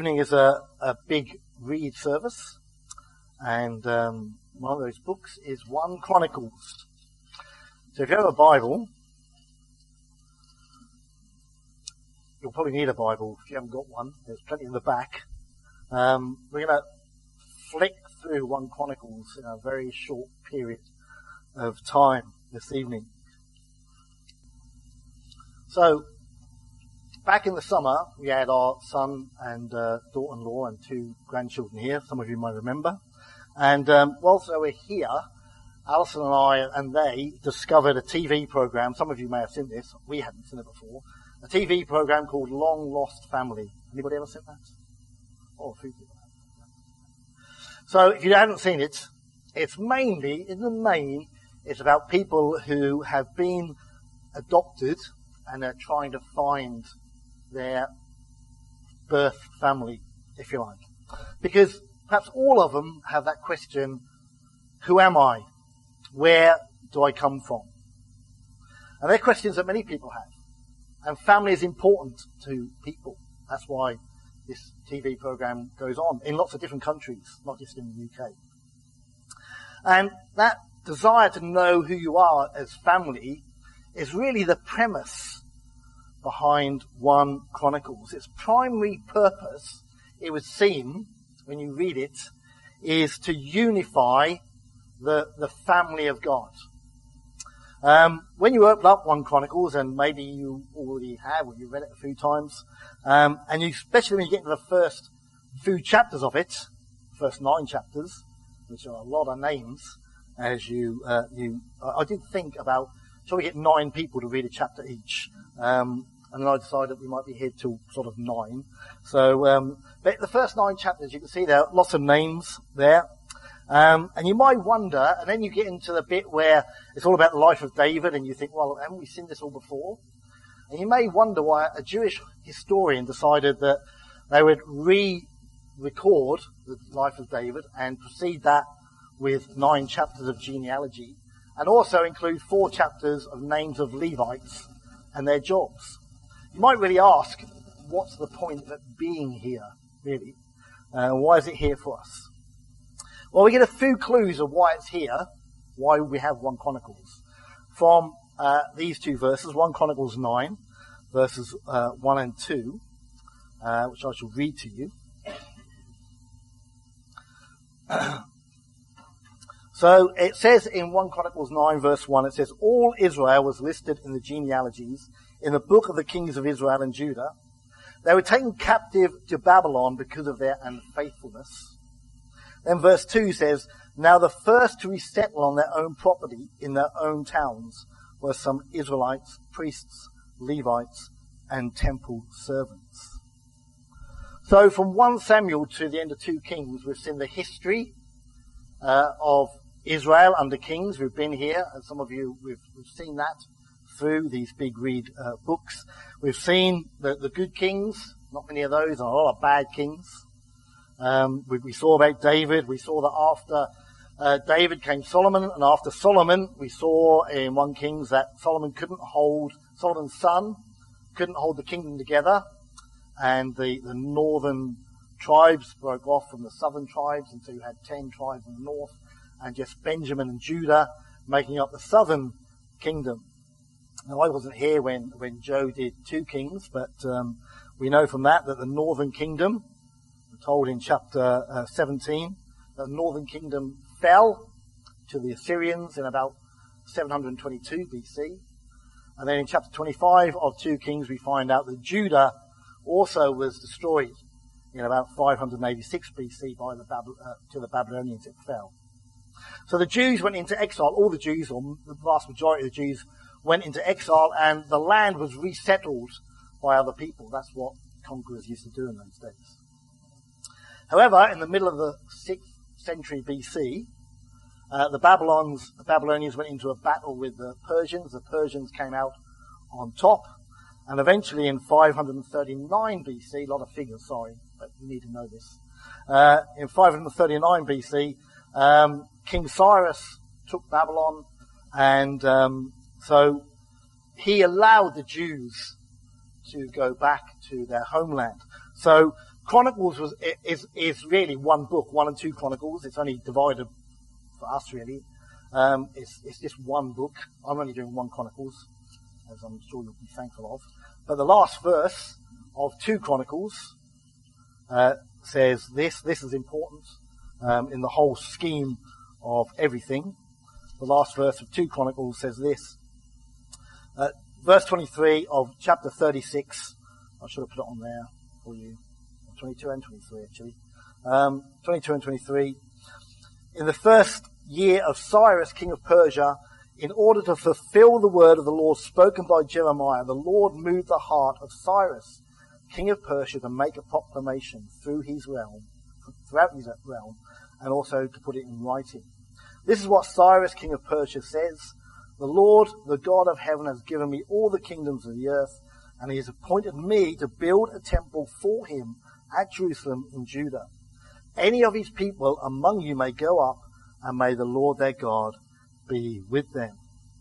evening is a big read service, and one of those books is 1 Chronicles. So if you have a Bible, you'll probably need a Bible if you haven't got one. There's plenty in the back. We're going to flick through 1 Chronicles in a very short period of time this evening. So, back in the summer, we had our son and daughter-in-law and 2 grandchildren here. Some of you might remember. And whilst they were here, Alison and I and they discovered a TV program. Some of you may have seen this. We hadn't seen it before. A TV program called Long Lost Family. Anybody ever seen that? Oh, a few people have. So if you haven't seen it, it's mainly, in the main, it's about people who have been adopted and are trying to find their birth family, if you like. Because perhaps all of them have that question, who am I? Where do I come from? And they're questions that many people have. And family is important to people. That's why this TV program goes on in lots of different countries, not just in the UK. And that desire to know who you are as family is really the premise behind 1 Chronicles. Its primary purpose, it would seem, when you read it, is to unify the family of God. When you open up 1 Chronicles, and maybe you already have, or you've read it a few times, and you, especially when you get to the first few chapters of it, first 9 chapters, which are a lot of names, as I did think about, shall we get 9 people to read a chapter each? And then I decided we might be here till sort of 9. So, but the first 9 chapters, you can see there are lots of names there. And you might wonder, and then you get into the bit where it's all about the life of David, and you think, well, haven't we seen this all before? And you may wonder why a Jewish historian decided that they would re-record the life of David and proceed that with 9 chapters of genealogy, and also include 4 chapters of names of Levites and their jobs. You might really ask, what's the point of it being here, really? Why is it here for us? Well, we get a few clues of why it's here, why we have 1 Chronicles, from these 2 verses, 1 Chronicles 9, verses 1 and 2, which I shall read to you. So it says in 1 Chronicles 9, verse 1, it says, all Israel was listed in the genealogies in the book of the kings of Israel and Judah. They were taken captive to Babylon because of their unfaithfulness. Then verse 2 says, now the first to resettle on their own property in their own towns were some Israelites, priests, Levites, and temple servants. So from 1 Samuel to the end of 2 Kings, we've seen the history of Israel under kings. We've been here, and some of you, we've seen that through these big read books. We've seen the good kings, not many of those, and a lot of bad kings. We saw about David. We saw that after David came Solomon, and after Solomon, we saw in 1 Kings that Solomon's son couldn't hold the kingdom together, and the northern tribes broke off from the southern tribes, and so you had 10 tribes in the north, and just Benjamin and Judah making up the southern kingdom. Now, I wasn't here when Joe did 2 Kings, but we know from that the northern kingdom, we're told in chapter 17, the northern kingdom fell to the Assyrians in about 722 BC. And then in chapter 25 of 2 Kings, we find out that Judah also was destroyed in about 586 BC by to the Babylonians. It fell. So the Jews went into exile. All the Jews, or the vast majority of the Jews, went into exile, and the land was resettled by other people. That's what conquerors used to do in those days. However, in the middle of the 6th century BC, the Babylonians went into a battle with the Persians. The Persians came out on top, and eventually in 539 BC, a lot of figures, sorry, but you need to know this. In 539 BC, King Cyrus took Babylon, and so he allowed the Jews to go back to their homeland. So Chronicles is really one book, 1 and 2 Chronicles. It's only divided for us really. It's just one book. I'm only doing 1 Chronicles, as I'm sure you'll be thankful of. But the last verse of 2 Chronicles says this. This is important in the whole scheme of everything. The last verse of 2 Chronicles says this. Verse 23 of chapter 36. I should have put it on there for you. 22 and 23 actually. 22 and 23. In the first year of Cyrus, king of Persia, in order to fulfill the word of the Lord spoken by Jeremiah, the Lord moved the heart of Cyrus, king of Persia, to make a proclamation throughout his realm, and also to put it in writing. This is what Cyrus, king of Persia, says. The Lord, the God of heaven, has given me all the kingdoms of the earth, and he has appointed me to build a temple for him at Jerusalem in Judah. Any of his people among you may go up, and may the Lord their God be with them.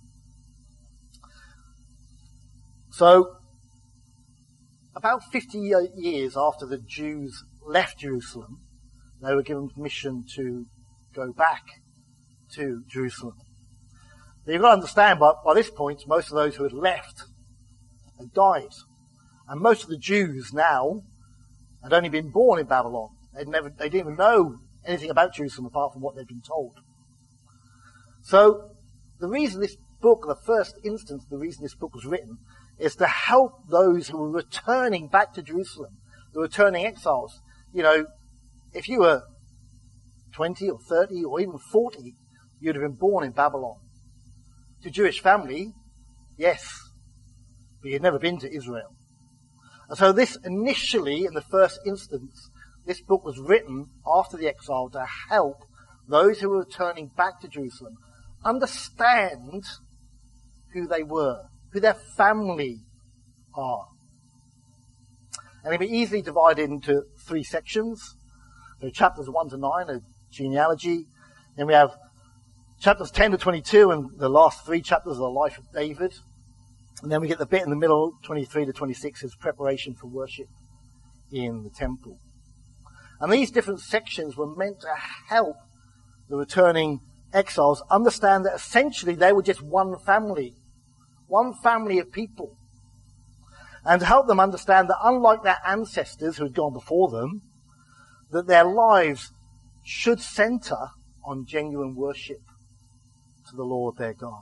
So, about 50 years after the Jews left Jerusalem, they were given permission to go back to Jerusalem. But you've got to understand, by this point, most of those who had left had died. And most of the Jews now had only been born in Babylon. They didn't even know anything about Jerusalem apart from what they'd been told. So, the reason this book, the first instance, the reason this book was written, is to help those who were returning back to Jerusalem, the returning exiles. You know, if you were 20 or 30 or even 40, you'd have been born in Babylon. To a Jewish family, yes, but you'd never been to Israel. And so this initially, in the first instance, this book was written after the exile to help those who were returning back to Jerusalem understand who they were, who their family are. And it can be easily divided into 3 sections. So chapters 1 to 9 are genealogy. Then we have chapters 10 to 22, and the last 3 chapters are the life of David. And then we get the bit in the middle, 23 to 26, is preparation for worship in the temple. And these different sections were meant to help the returning exiles understand that essentially they were just one family of people. And to help them understand that unlike their ancestors who had gone before them, that their lives should center on genuine worship to the Lord their God.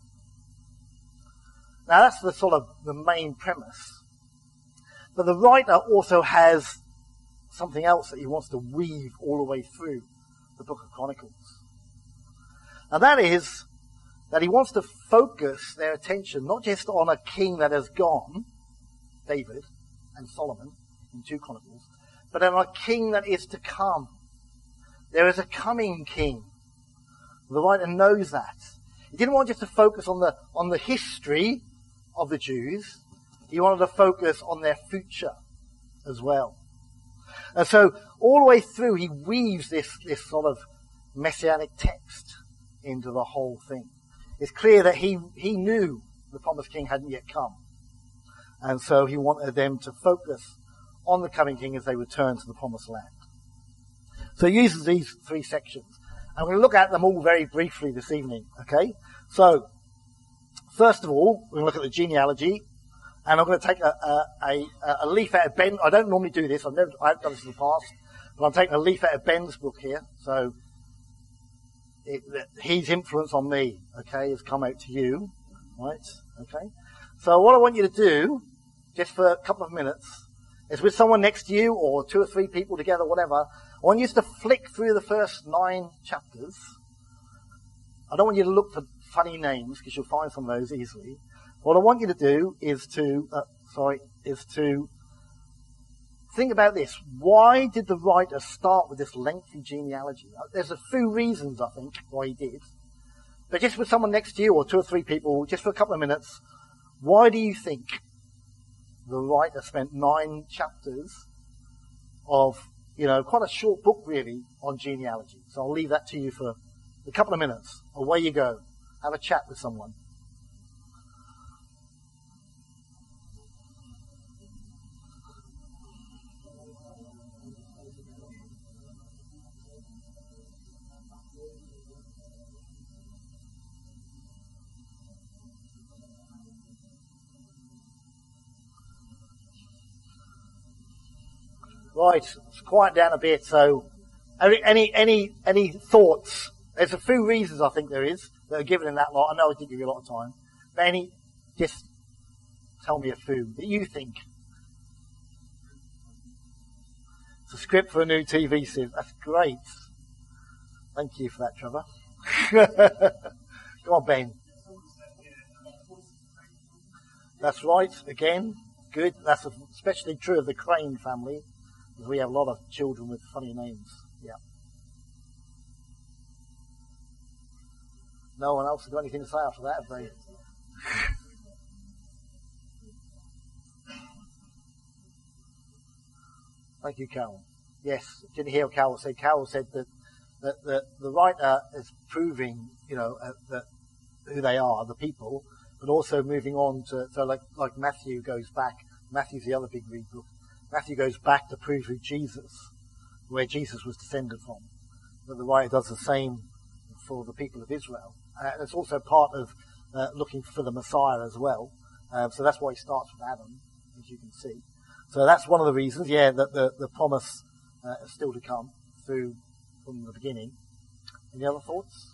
Now that's the sort of the main premise. But the writer also has something else that he wants to weave all the way through the book of Chronicles. And that is that he wants to focus their attention not just on a king that has gone, David and Solomon in 2 Chronicles, but on a king that is to come. There is a coming king. The writer knows that. He didn't want just to focus on the history of the Jews. He wanted to focus on their future as well. And so all the way through he weaves this sort of messianic text into the whole thing. It's clear that he knew the promised king hadn't yet come. And so he wanted them to focus on the coming king as they return to the promised land. So he uses these 3 sections. I'm going to look at them all very briefly this evening, okay? So, first of all, we're going to look at the genealogy. And I'm going to take a leaf out of Ben. I don't normally do this. I haven't done this in the past. But I'm taking a leaf out of Ben's book here. So, his influence on me, okay, has come out to you. Right? Okay? So what I want you to do, just for a couple of minutes, is with someone next to you, or 2 or 3 people together, whatever, I want you to flick through the first 9 chapters. I don't want you to look for funny names, because you'll find some of those easily. What I want you to do is to think about this. Why did the writer start with this lengthy genealogy? There's a few reasons, I think, why he did. But just with someone next to you, or 2 or 3 people, just for a couple of minutes, why do you think the writer spent 9 chapters of, quite a short book really, on genealogy? So I'll leave that to you for a couple of minutes. Away you go. Have a chat with someone. Right, let's quiet down a bit. So, any thoughts? There's a few reasons I think there is that are given in that lot. I know I did give you a lot of time, but just tell me a few that you think. It's a script for a new TV series. That's great. Thank you for that, Trevor. Go on, Ben. That's right. Again, good. That's especially true of the Crane family, because we have a lot of children with funny names. Yeah. No one else has got anything to say after that, have they? Thank you, Carol. Yes, didn't hear what Carol said. Carol said that the writer is proving, that who they are, the people, but also moving on to, so like Matthew goes back. Matthew's the other big read book. Matthew goes back to prove who where Jesus was descended from. But the writer does the same for the people of Israel. And it's also part of looking for the Messiah as well. So that's why he starts with Adam, as you can see. So that's one of the reasons, that the promise is still to come from the beginning. Any other thoughts?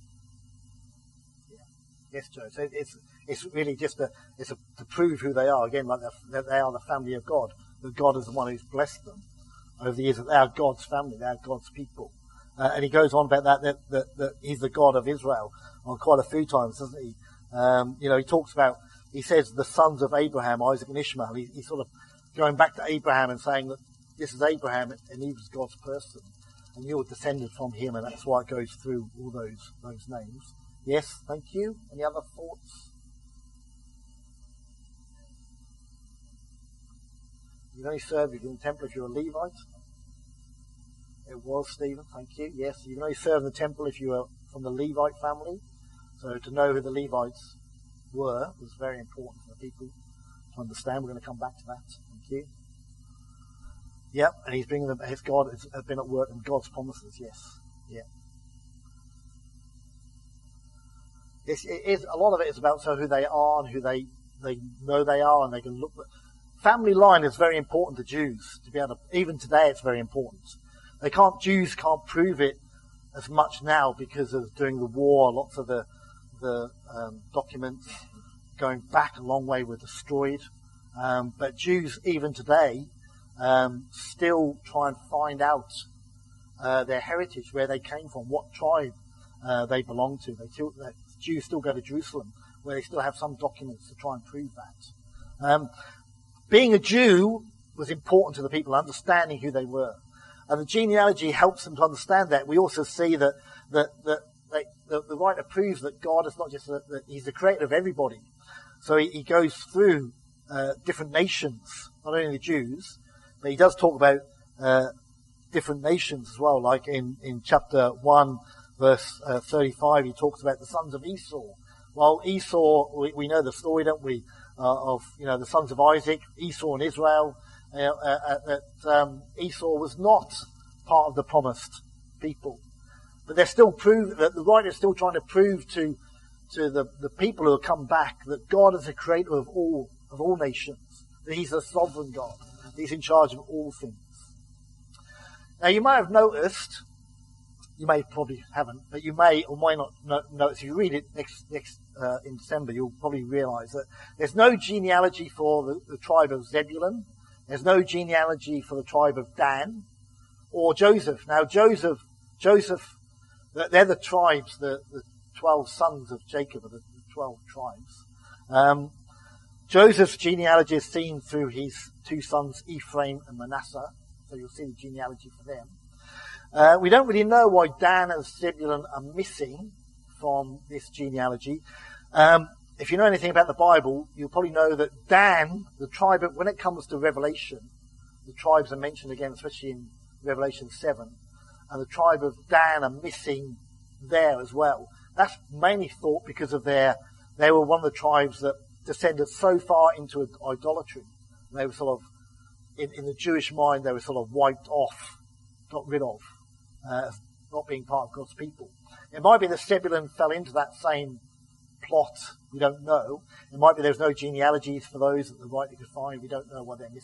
Yeah. Yes, Joe. So it's really just to prove who they are again, like that they are the family of God. That God is the one who's blessed them over the years. That they are God's family. They are God's people. And he goes on about that he's the God of Israel on quite a few times, doesn't he? He talks about, he says the sons of Abraham, Isaac and Ishmael. He's sort of going back to Abraham and saying that this is Abraham and he was God's person. And you're descended from him, and that's why it goes through all those names. Yes, thank you. Any other thoughts? You can only serve in the temple if you're a Levite. It was, Stephen, thank you. Yes, you can only serve in the temple if you were from the Levite family. So to know who the Levites were was very important for the people to understand. We're going to come back to that. Thank you. Yep, and he's bringing them, his God has been at work in God's promises, yes. Yeah. It is, a lot of it is about who they are and who they know they are, and they can look. Family line is very important to Jews, to be able to, even today it's very important. Jews can't prove it as much now because of during the war, lots of the documents going back a long way were destroyed. But Jews, even today, still try and find out their heritage, where they came from, what tribe they belong to. Jews still go to Jerusalem, where they still have some documents to try and prove that. Being a Jew was important to the people, understanding who they were. And the genealogy helps them to understand that. We also see that the writer proves that God is not just that he's the creator of everybody. So he goes through different nations, not only the Jews, but he does talk about different nations as well. Like in chapter 1, verse 35, he talks about the sons of Esau. Well, Esau, we know the story, don't we, of the sons of Isaac, Esau and Israel. That Esau was not part of the promised people, but they're still that the writer is still trying to prove to the people who have come back that God is the creator of all nations, that he's a sovereign God, he's in charge of all things. Now you may have noticed, you may probably haven't, but you may or might not notice, if you read it next in December, you'll probably realize that there's no genealogy for the tribe of Zebulun. There's no genealogy for the tribe of Dan or Joseph. Now Joseph, they're the tribes, the 12 sons of Jacob, are the 12 tribes. Joseph's genealogy is seen through his two sons, Ephraim and Manasseh. So you'll see the genealogy for them. We don't really know why Dan and Zebulun are missing from this genealogy. If you know anything about the Bible, you'll probably know that Dan, the tribe, when it comes to Revelation, the tribes are mentioned again, especially in Revelation 7, and the tribe of Dan are missing there as well. That's mainly thought because of they were one of the tribes that descended so far into idolatry. They were sort of, in the Jewish mind, they were sort of wiped off, got rid of, not being part of God's people. It might be that Zebulun fell into that same plot. We don't know. It might be there's no genealogies for those that the writer could find. We don't know what they're missing.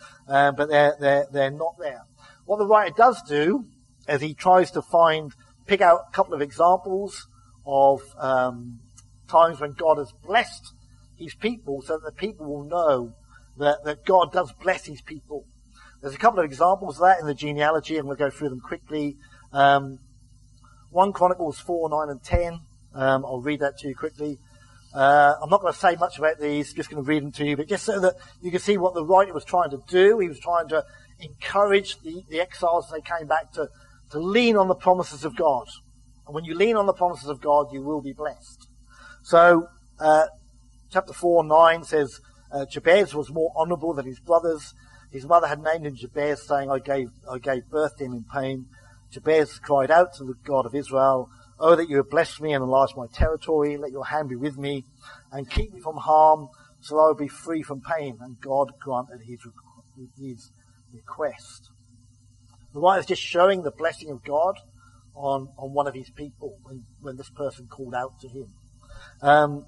but they're not there. What the writer does do is he tries to pick out a couple of examples of times when God has blessed his people, so that the people will know that God does bless his people. There's a couple of examples of that in the genealogy, and we'll go through them quickly. 1 Chronicles 4, 9 and 10. I'll read that to you quickly. I'm not going to say much about these, just going to read them to you, but just so that you can see what the writer was trying to do. He was trying to encourage the exiles as they came back to lean on the promises of God. And when you lean on the promises of God, you will be blessed. So, chapter 4, 9 says, Jabez was more honourable than his brothers. His mother had named him Jabez, saying, I gave birth to him in pain. Jabez cried out to the God of Israel, Oh, that you have blessed me and enlarged my territory. Let your hand be with me and keep me from harm, so that I will be free from pain. And God granted his request. The writer is just showing the blessing of God on one of his people when this person called out to him.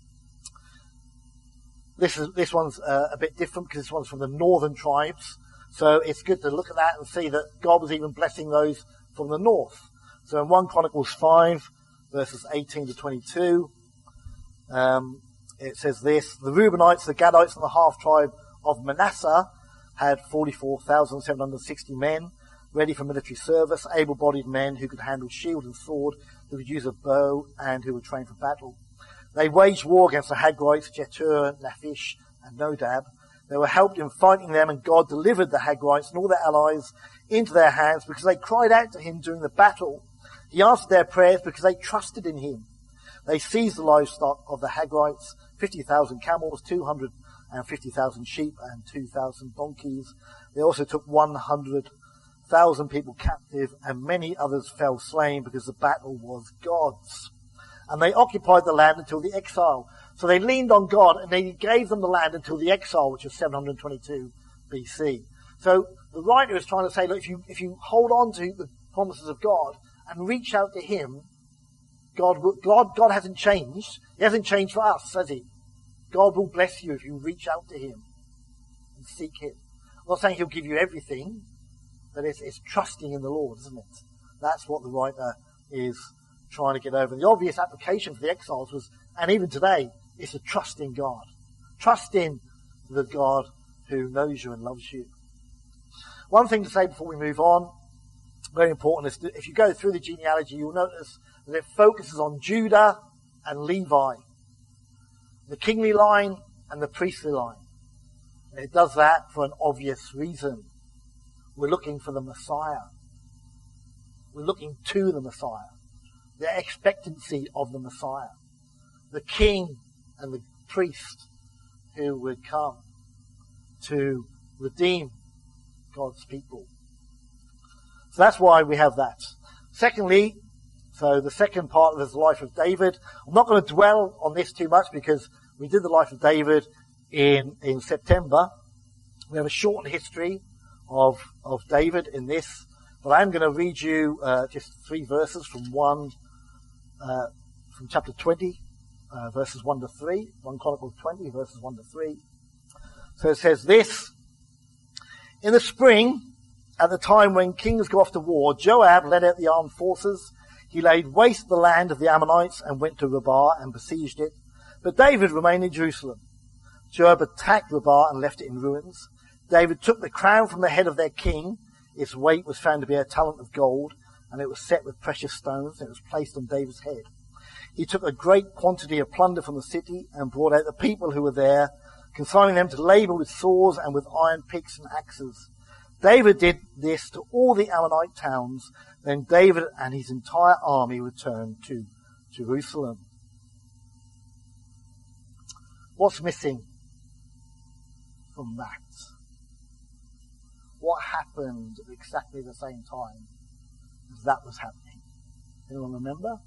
This one's a bit different because this one's from the northern tribes. So it's good to look at that and see that God was even blessing those from the north. So in 1 Chronicles 5, verses 18 to 22, it says this, The Reubenites, the Gadites, and the half-tribe of Manasseh had 44,760 men ready for military service, able-bodied men who could handle shield and sword, who could use a bow, and who were trained for battle. They waged war against the Hagrites, Jetur, Naphish, and Nodab. They were helped in fighting them, and God delivered the Hagrites and all their allies into their hands because they cried out to him during the battle. He answered their prayers because they trusted in him. They seized the livestock of the Hagrites, 50,000 camels, 250,000 sheep, and 2,000 donkeys. They also took 100,000 people captive, and many others fell slain because the battle was God's. And they occupied the land until the exile. So they leaned on God, and they gave them the land until the exile, which was 722 BC. So the writer is trying to say, look, if you hold on to the promises of God and reach out to him, God hasn't changed. He hasn't changed for us, has he? God will bless you if you reach out to him and seek him. I'm not saying he'll give you everything, but it's trusting in the Lord, isn't it? That's what the writer is trying to get over. The obvious application for the exiles was, and even today, is to trust in God. Trust in the God who knows you and loves you. One thing to say before we move on, very important, is that if you go through the genealogy, you'll notice that it focuses on Judah and Levi, the kingly line and the priestly line. And it does that for an obvious reason. We're looking for the Messiah. We're looking to the Messiah. The expectancy of the Messiah. The king and the priest who would come to redeem God's people. So that's why we have that. Secondly, so the second part of the life of David. I'm not going to dwell on this too much because we did the life of David in September. We have a shortened history of David in this, but I'm going to read you just 3 verses from chapter 20, verses 1 to 3. 1 Chronicles 20, verses 1 to 3. So it says this, In the spring, at the time when kings go off to war, Joab led out the armed forces. He laid waste the land of the Ammonites and went to Rabbah and besieged it. But David remained in Jerusalem. Joab attacked Rabbah and left it in ruins. David took the crown from the head of their king. Its weight was found to be a talent of gold, and it was set with precious stones, and it was placed on David's head. He took a great quantity of plunder from the city and brought out the people who were there, consigning them to labor with saws and with iron picks and axes. David did this to all the Ammonite towns. Then David and his entire army returned to Jerusalem. What's missing from that? What happened at exactly the same time as that was happening? Anyone remember?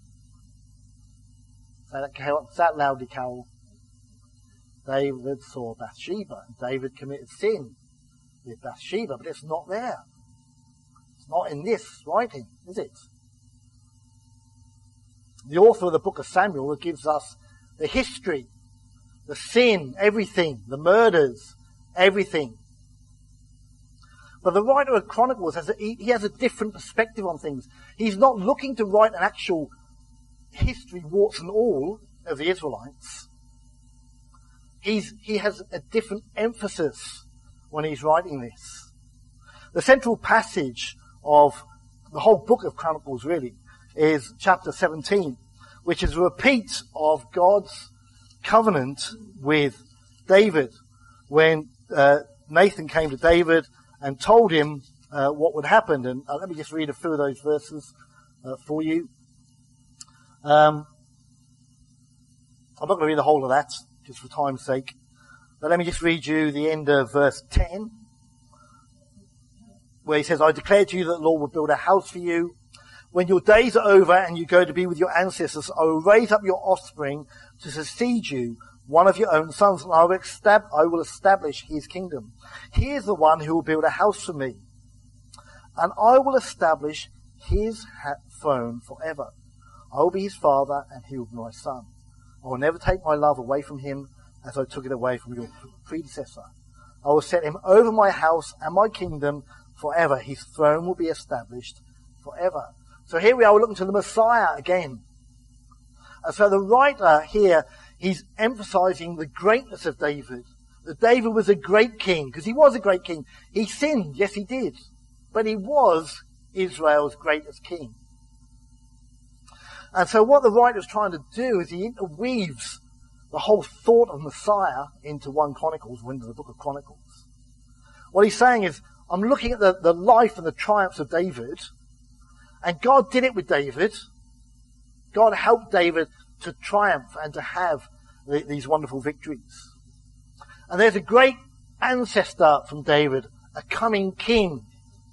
Say that loudly, Carol. David saw Bathsheba. David committed sin with Bathsheba, but it's not there. It's not in this writing, is it? The author of the book of Samuel gives us the history, the sin, everything, the murders, everything But the writer of Chronicles he has a different perspective on things. He's not looking to write an actual history, warts and all, of the Israelites. He has a different emphasis when he's writing this. The central passage of the whole book of Chronicles really is chapter 17, which is a repeat of God's covenant with David when Nathan came to David and told him what would happen. And let me just read a few of those verses for you. I'm not going to read the whole of that, just for time's sake. But let me just read you the end of verse 10, where he says, I declare to you that the Lord will build a house for you. When your days are over and you go to be with your ancestors, I will raise up your offspring to succeed you, one of your own sons, and I will establish his kingdom. He is the one who will build a house for me, and I will establish his throne forever. I will be his father, and he will be my son. I will never take my love away from him as I took it away from your predecessor. I will set him over my house and my kingdom forever. His throne will be established forever. So here we are, we're looking to the Messiah again. And so the writer here, he's emphasizing the greatness of David. That David was a great king, because he was a great king. He sinned, yes he did. But he was Israel's greatest king. And so what the writer is trying to do is he interweaves the whole thought of Messiah into 1 Chronicles, or into the book of Chronicles. What he's saying is, I'm looking at the life and the triumphs of David, and God did it with David. God helped David to triumph and to have these wonderful victories. And there's a great ancestor from David, a coming king.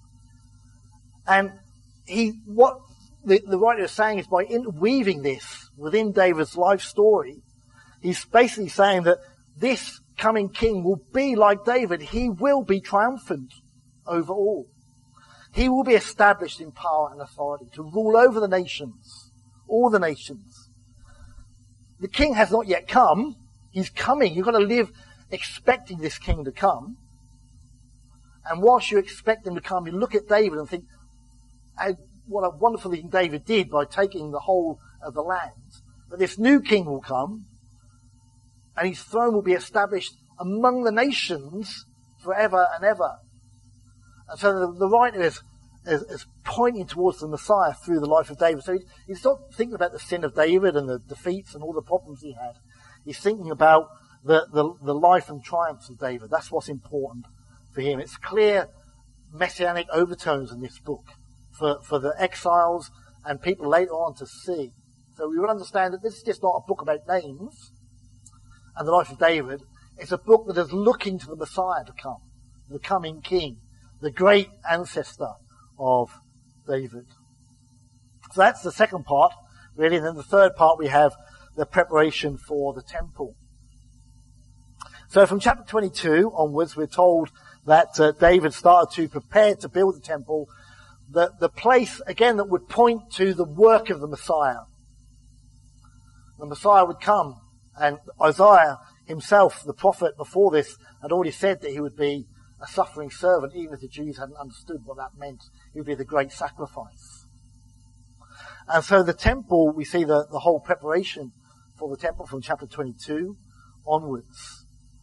And what the writer is saying is by interweaving this within David's life story, he's basically saying that this coming king will be like David. He will be triumphant over all. He will be established in power and authority to rule over the nations, all the nations. The king has not yet come. He's coming. You've got to live expecting this king to come. And whilst you expect him to come, you look at David and think, what a wonderful thing David did by taking the whole of the land. But this new king will come, and his throne will be established among the nations forever and ever. And so the writer is pointing towards the Messiah through the life of David. So he's not thinking about the sin of David and the defeats and all the problems he had. He's thinking about the life and triumphs of David. That's what's important for him. It's clear messianic overtones in this book for the exiles and people later on to see. So we will understand that this is just not a book about names and the life of David. It's a book that is looking to the Messiah to come, the coming king, the great ancestor of David. So that's the second part, really. And then the third part, we have the preparation for the temple. So from chapter 22 onwards, we're told that David started to prepare to build the temple, the place, again, that would point to the work of the Messiah. The Messiah would come, and Isaiah himself, the prophet before this, had already said that he would be a suffering servant, even if the Jews hadn't understood what that meant. He would be the great sacrifice. And so the temple, we see the whole preparation for the temple from chapter 22 onwards.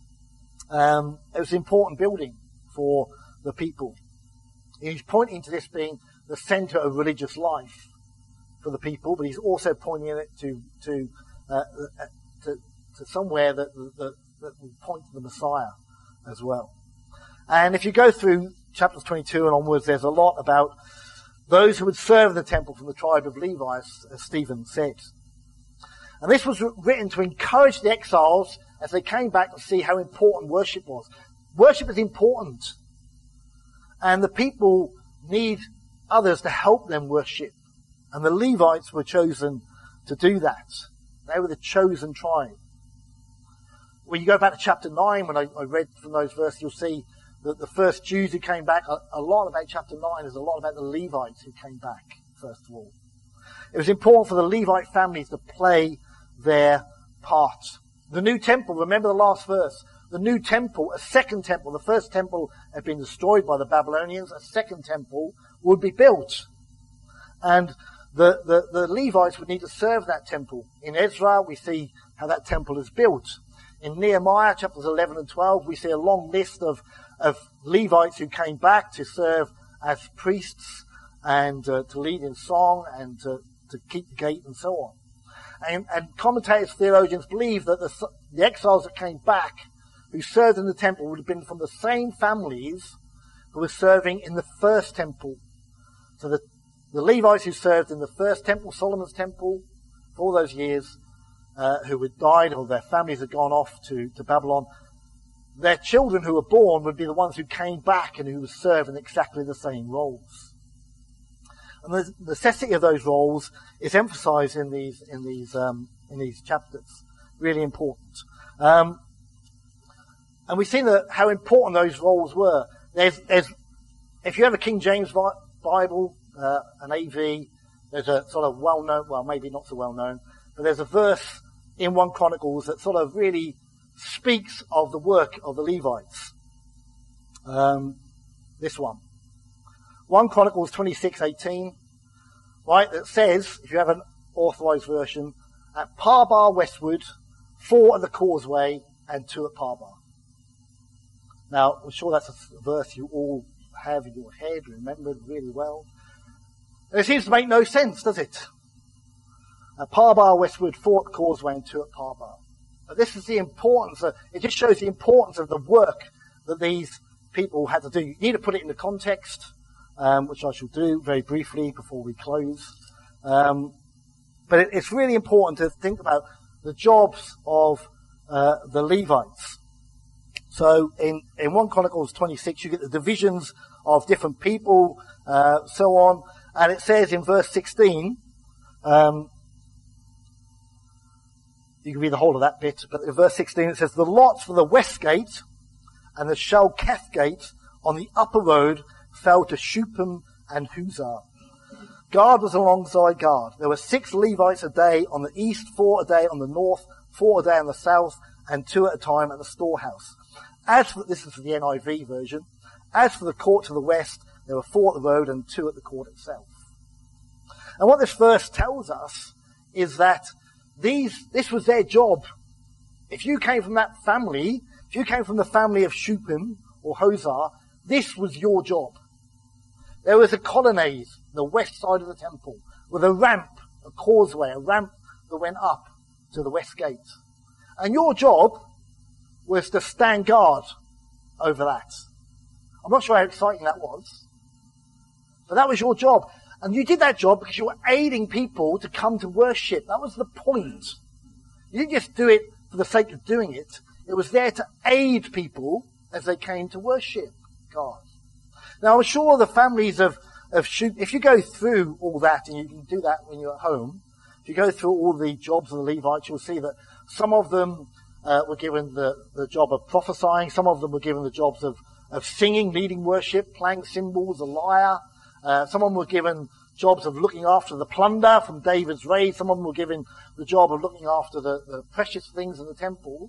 It was an important building for the people. He's pointing to this being the center of religious life for the people, but he's also pointing it to somewhere that will point to the Messiah as well. And if you go through chapters 22 and onwards, there's a lot about those who would serve in the temple from the tribe of Levi, as Stephen said. And this was written to encourage the exiles as they came back to see how important worship was. Worship is important. And the people need others to help them worship. And the Levites were chosen to do that. They were the chosen tribe. When you go back to chapter 9, when I read from those verses, you'll see that the first Jews who came back, a lot about chapter 9 is a lot about the Levites who came back, first of all. It was important for the Levite families to play their part. The new temple, remember the last verse, the new temple, a second temple, the first temple had been destroyed by the Babylonians, a second temple would be built. And the Levites would need to serve that temple. In Ezra, we see how that temple is built. In Nehemiah, chapters 11 and 12, we see a long list of Levites who came back to serve as priests and to lead in song and to keep the gate and so on. And commentators, theologians believe that the exiles that came back who served in the temple would have been from the same families who were serving in the first temple. So the Levites who served in the first temple, Solomon's temple, for all those years, who had died or their families had gone off to Babylon, their children who were born would be the ones who came back and who would serve in exactly the same roles. And the necessity of those roles is emphasized in these chapters. Really important. And we've seen how important those roles were. There's if you have a King James Bible, an AV, there's a sort of well-known, well, maybe not so well-known, but there's a verse in 1 Chronicles that sort of really speaks of the work of the Levites. This one. 1 Chronicles 26:18, right, that says, if you have an authorized version, at Parbar westward, 4 at the causeway, and 2 at Parbar. Now, I'm sure that's a verse you all have in your head, remembered really well. And it seems to make no sense, does it? At Parbar westward, 4 at the causeway, and 2 at Parbar. But this is the importance it just shows the importance of the work that these people had to do. You need to put it into context, which I shall do very briefly before we close. But it's really important to think about the jobs of the Levites. So in 1 Chronicles 26, you get the divisions of different people, so on. And it says in verse 16, you can read the whole of that bit, but in verse 16 it says, the lots for the west gate and the Shalketh gate on the upper road fell to Shupim and Huzah. Guard was alongside guard. There were 6 Levites a day on the east, 4 a day on the north, 4 a day on the south, and 2 at a time at the storehouse. This is the NIV version. As for the court to the west, there were 4 at the road and 2 at the court itself. And what this verse tells us is that this was their job. If you came from that family, if you came from the family of Shupim or Hosah, this was your job. There was a colonnade, the west side of the temple, with a ramp, a causeway, a ramp that went up to the west gate. And your job was to stand guard over that. I'm not sure how exciting that was, but that was your job. And you did that job because you were aiding people to come to worship. That was the point. You didn't just do it for the sake of doing it. It was there to aid people as they came to worship God. Now, I'm sure the families of if you go through all that, and you can do that when you're at home, if you go through all the jobs of the Levites, you'll see that some of them were given the job of prophesying. Some of them were given the jobs of singing, leading worship, playing cymbals, a lyre. Some of them were given jobs of looking after the plunder from David's raid. Some of them were given the job of looking after the precious things in the temple.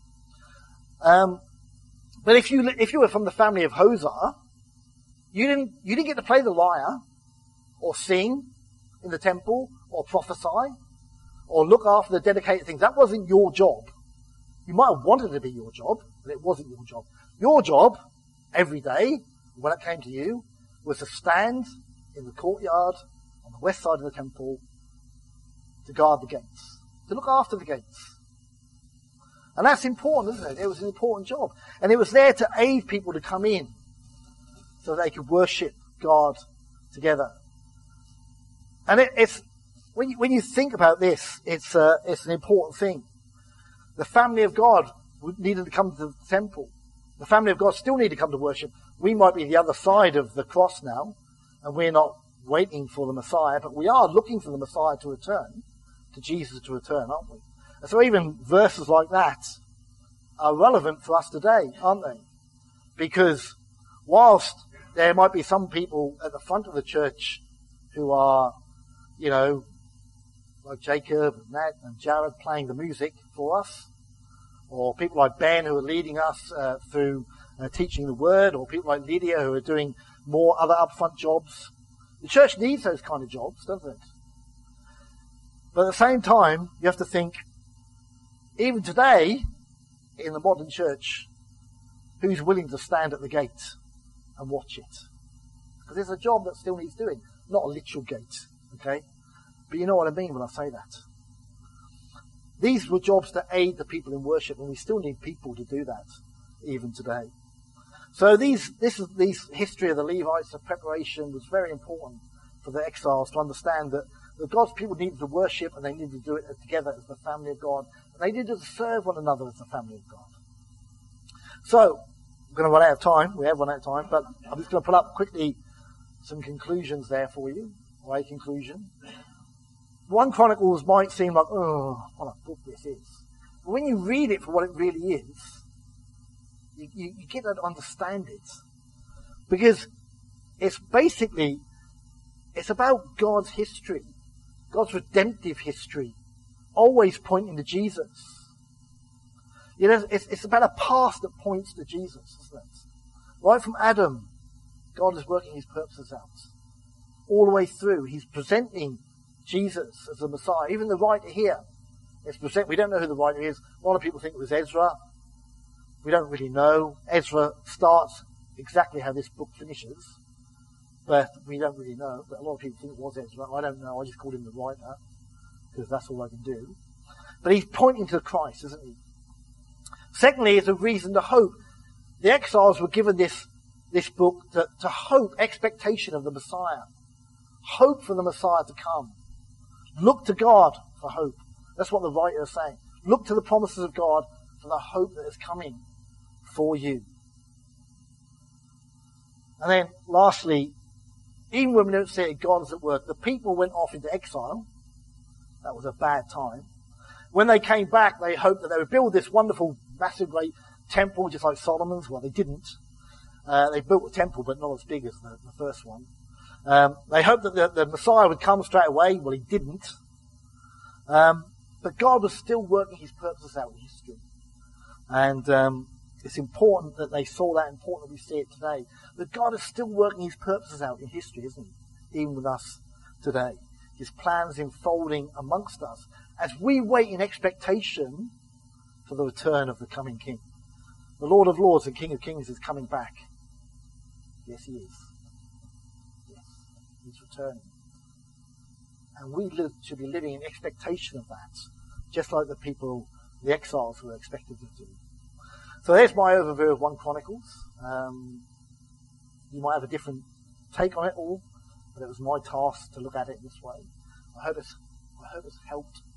But if you were from the family of Hosah, you didn't get to play the lyre, or sing in the temple, or prophesy, or look after the dedicated things. That wasn't your job. You might have wanted it to be your job, but it wasn't your job. Your job, every day, when it came to you, was to stand in the courtyard on the west side of the temple to guard the gates, to look after the gates. And that's important, isn't it? It was an important job. And it was there to aid people to come in so they could worship God together. And it's when you think about this, it's an important thing. The family of God needed to come to the temple. The family of God still need to come to worship. We might be the other side of the cross now, and we're not waiting for the Messiah, but we are looking for the Messiah to return, to Jesus to return, aren't we? And so even verses like that are relevant for us today, aren't they? Because whilst there might be some people at the front of the church who are, like Jacob and Nat and Jared playing the music for us, or people like Ben who are leading us through teaching the Word, or people like Lydia who are doing more other upfront jobs. The church needs those kind of jobs, doesn't it? But at the same time, you have to think, even today, in the modern church, who's willing to stand at the gate and watch it? Because there's a job that still needs doing, not a literal gate, okay? But you know what I mean when I say that. These were jobs to aid the people in worship, and we still need people to do that, even today. So this history of the Levites, the preparation, was very important for the exiles to understand that God's people needed to worship, and they needed to do it together as the family of God, and they needed to serve one another as the family of God. So, we're going to run out of time. We have run out of time, but I'm just going to put up quickly some conclusions there for you, or a conclusion. 1 Chronicles might seem like, oh, what a book this is. But when you read it for what it really is, you get to understand it. Because it's about God's history, God's redemptive history, always pointing to Jesus. You know, it's about a past that points to Jesus, isn't it? Right from Adam, God is working his purposes out. All the way through, he's presenting Jesus as the Messiah. Even the writer here is we don't know who the writer is. A lot of people think it was Ezra. We don't really know. Ezra starts exactly how this book finishes, but we don't really know. But a lot of people think it was Ezra. I don't know. I just called him the writer because that's all I can do. But he's pointing to Christ, isn't he? Secondly, it's a reason to hope. The exiles were given this book to hope, expectation of the Messiah. Hope for the Messiah to come. Look to God for hope. That's what the writer is saying. Look to the promises of God for the hope that is coming for you. And then, lastly, even when we don't see it, God is at work. The people went off into exile. That was a bad time. When they came back, they hoped that they would build this wonderful, massive, great temple, just like Solomon's. Well, they didn't. They built a temple, but not as big as the first one. They hoped that the Messiah would come straight away. Well, he didn't. But God was still working his purposes out in history. And it's important that they saw that, important that we see it today. That God is still working his purposes out in history, isn't he? Even with us today. His plans unfolding amongst us as we wait in expectation for the return of the coming King. The Lord of Lords and King of Kings is coming back. Yes, he is. Yes, he's returning. And we should be living in expectation of that, just like the exiles were expected to do. So there's my overview of 1 Chronicles. You might have a different take on it all, but it was my task to look at it this way. I hope it's helped